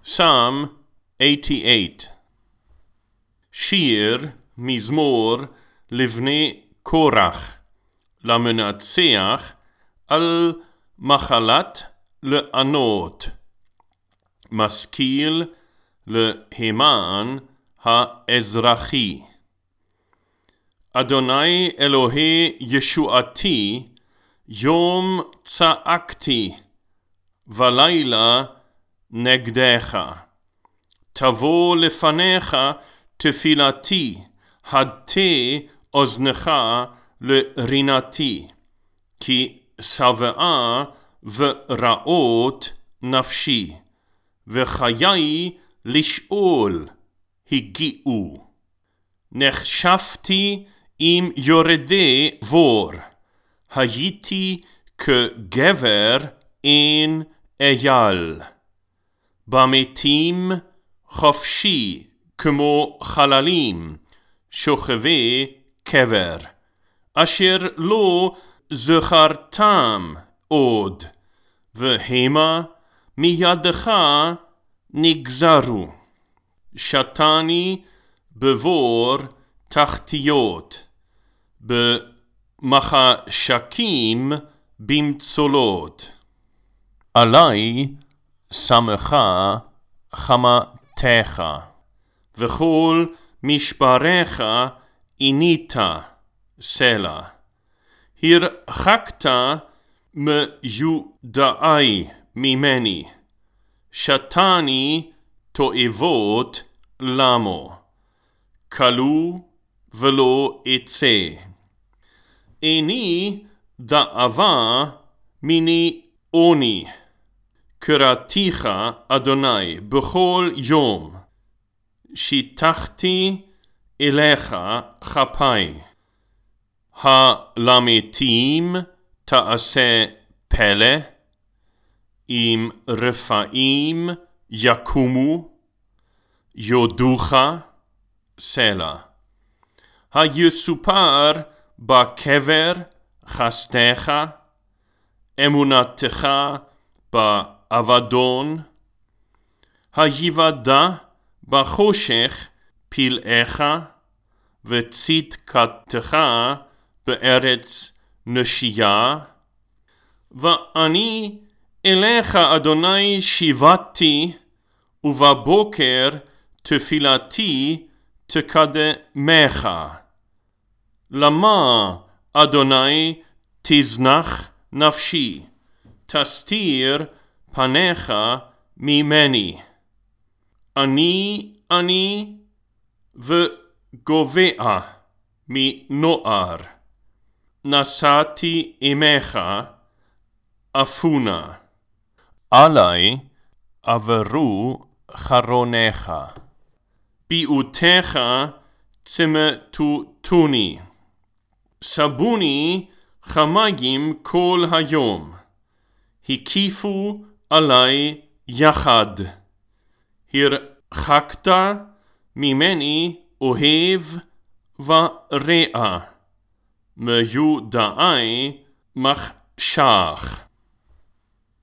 Psalm 88. שיר, מזמור, לבני קורח, למנצח על מחלת לענות, משכיל להימן האזרחי. אדוני אלוהי ישועתי, יום צעקתי, ולילה נגדך. תבוא לפניך תפילתי, הטה אוזנך לרינתי, כי שבעה ורעות נפשי, וחיי לשאול הגיעו. נחשפתי עם יורדי בור, הייתי כגבר אין אייל. במתים חופשי כמו חללים, שוכבי קבר, אשר לא זכרתם עוד, והמה מידך נגזרו. שתני בבור תחתיות, במחשכים במצולות. עלי שמחה חמתך, וכל משבריך עינית סלע. הרחקת מיודעי ממני, שתני תועבות למו, כלו ולא אצא. איני דאבה מיני עוני, קראתיך אדוני בכל יום, שיטחתי אליך כפי. הלמתים תעשה פלא, אם רפאים יקומו, יודוך סלע. היסופר בקבר חסדך, אמונתך באבדון, היוודע בחושך פלאיך, וצדקתך בארץ נשייה. ואני אליך אדוני שיבתי, ובבוקר תפילתי תקדמך. למה אדוני תזנח נפשי, תסתיר פניך ממני? אני וגובע מנוער, נסעתי עמך אפונה. עלי עברו חרוניך, ביעותיך צמתותוני. סבוני חמיים כל היום, הקיפו עלי יחד. הרחקת ממני אוהב ורע, מיודעי מחשך.